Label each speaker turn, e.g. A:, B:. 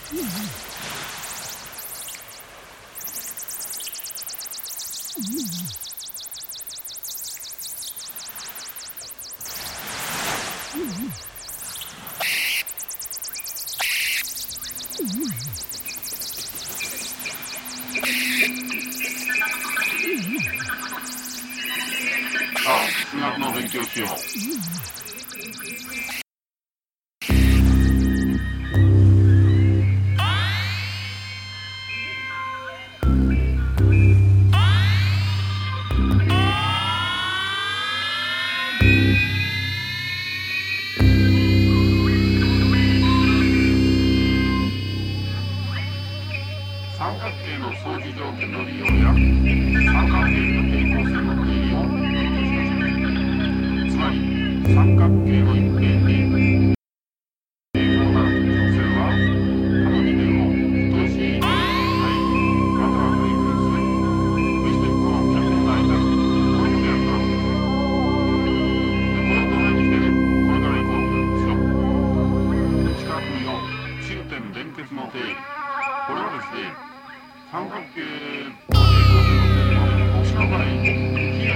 A: 数学の勉強しよう。三角形の相似条件の利用や三角形の平行線の定理を勉強しましょう。つまり三角形の一辺に平行な直線は他の二辺を等しい範囲または平行する。そしてこの逆の間にこういうことやったわけです。これを土台にしてこれから行こうとしよう。四角4中点連結の定理。これはですね、三角形の平行線の定理の星の場合、比が